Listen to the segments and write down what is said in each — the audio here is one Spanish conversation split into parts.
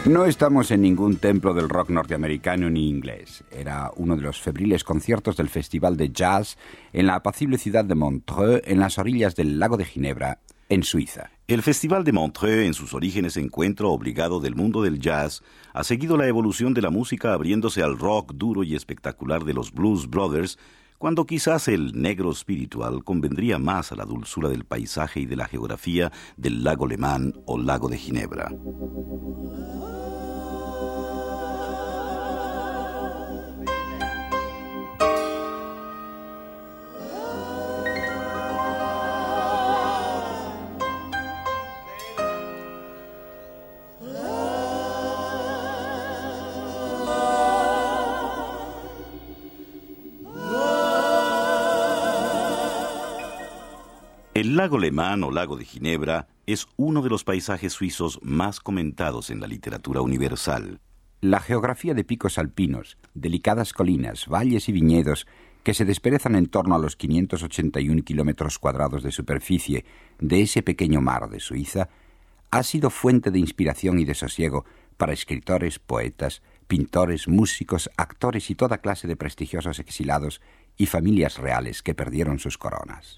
No estamos en ningún templo del rock norteamericano ni inglés. Era uno de los febriles conciertos del Festival de Jazz en la apacible ciudad de Montreux, en las orillas del lago de Ginebra, en Suiza. El Festival de Montreux, en sus orígenes encuentro obligado del mundo del jazz, ha seguido la evolución de la música abriéndose al rock duro y espectacular de los Blues Brothers, cuando quizás el negro espiritual convendría más a la dulzura del paisaje y de la geografía del lago Le Mans o lago de Ginebra. El lago Le Mans o lago de Ginebra es uno de los paisajes suizos más comentados en la literatura universal. La geografía de picos alpinos, delicadas colinas, valles y viñedos que se desperezan en torno a los 581 kilómetros cuadrados de superficie de ese pequeño mar de Suiza ha sido fuente de inspiración y de sosiego para escritores, poetas, pintores, músicos, actores y toda clase de prestigiosos exilados y familias reales que perdieron sus coronas.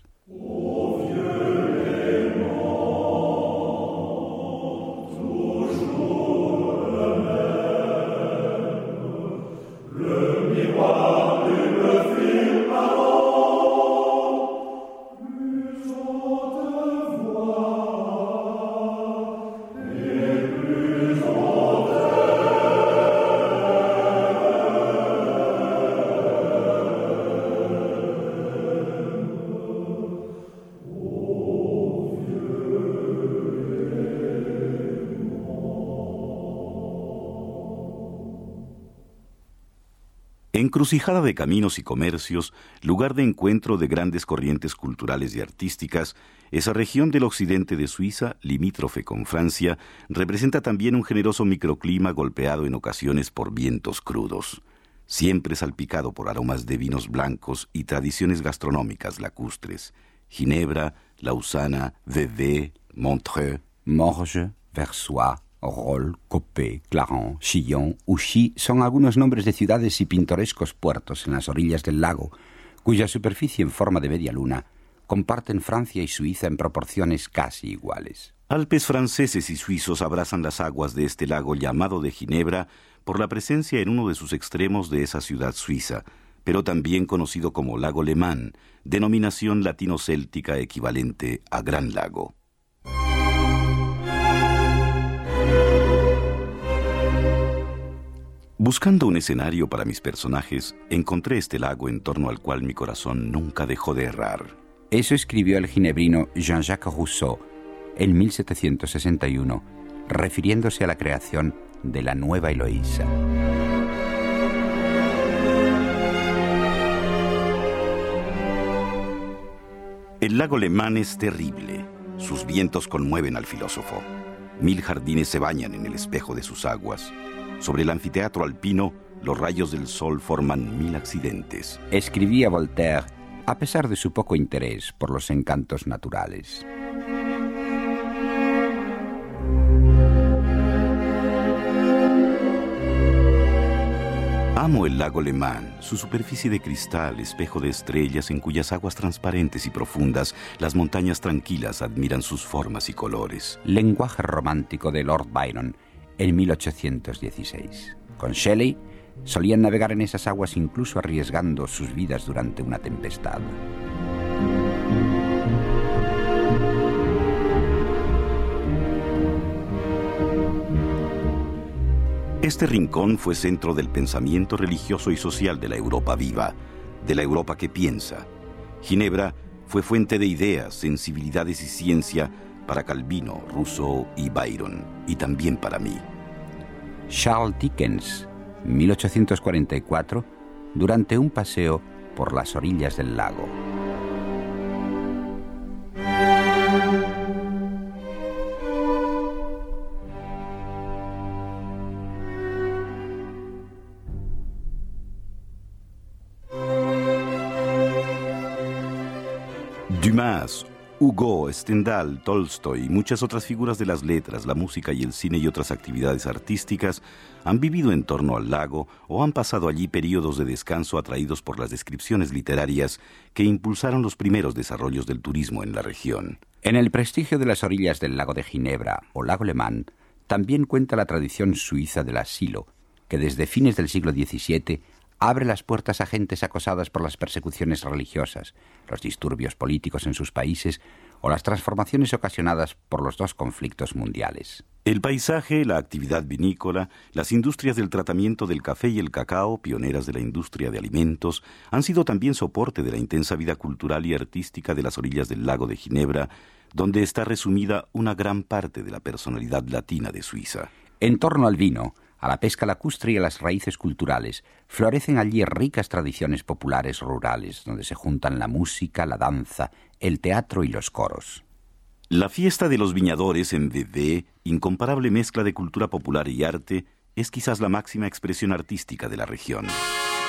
Encrucijada de caminos y comercios, lugar de encuentro de grandes corrientes culturales y artísticas, esa región del occidente de Suiza, limítrofe con Francia, representa también un generoso microclima golpeado en ocasiones por vientos crudos, siempre salpicado por aromas de vinos blancos y tradiciones gastronómicas lacustres. Ginebra, Lausana, Vevey, Montreux, Morges, Versoix, Rolle, Copé, Clarens, Chillon, Ouchy son algunos nombres de ciudades y pintorescos puertos en las orillas del lago, cuya superficie en forma de media luna comparten Francia y Suiza en proporciones casi iguales. Alpes franceses y suizos abrazan las aguas de este lago llamado de Ginebra por la presencia en uno de sus extremos de esa ciudad suiza, pero también conocido como lago Le Mans, denominación latino-céltica equivalente a Gran Lago. Buscando un escenario para mis personajes, encontré este lago en torno al cual mi corazón nunca dejó de errar. Eso escribió el ginebrino Jean-Jacques Rousseau en 1761, refiriéndose a la creación de la Nueva Eloísa. El lago Le Mans es terrible. Sus vientos conmueven al filósofo. 1000 jardines se bañan en el espejo de sus aguas. Sobre el anfiteatro alpino, los rayos del sol forman 1000 accidentes. Escribía Voltaire, a pesar de su poco interés por los encantos naturales. Amo el lago Le Mans, su superficie de cristal, espejo de estrellas en cuyas aguas transparentes y profundas las montañas tranquilas admiran sus formas y colores. Lenguaje romántico de Lord Byron en 1816. Con Shelley solían navegar en esas aguas incluso arriesgando sus vidas durante una tempestad. Este rincón fue centro del pensamiento religioso y social de la Europa viva, de la Europa que piensa. Ginebra fue fuente de ideas, sensibilidades y ciencia para Calvino, Rousseau y Byron, y también para mí. Charles Dickens, 1844, durante un paseo por las orillas del lago. Dumas, Hugo, Stendhal, Tolstoy y muchas otras figuras de las letras, la música y el cine y otras actividades artísticas han vivido en torno al lago o han pasado allí períodos de descanso atraídos por las descripciones literarias que impulsaron los primeros desarrollos del turismo en la región. En el prestigio de las orillas del lago de Ginebra o lago Le Mans también cuenta la tradición suiza del asilo, que desde fines del siglo XVII abre las puertas a gentes acosadas por las persecuciones religiosas, los disturbios políticos en sus países o las transformaciones ocasionadas por los dos conflictos mundiales. El paisaje, la actividad vinícola, las industrias del tratamiento del café y el cacao, pioneras de la industria de alimentos, han sido también soporte de la intensa vida cultural y artística de las orillas del lago de Ginebra, donde está resumida una gran parte de la personalidad latina de Suiza. En torno al vino, a la pesca lacustre y a las raíces culturales, florecen allí ricas tradiciones populares rurales, donde se juntan la música, la danza, el teatro y los coros. La fiesta de los viñadores en Vevey, incomparable mezcla de cultura popular y arte, es quizás la máxima expresión artística de la región.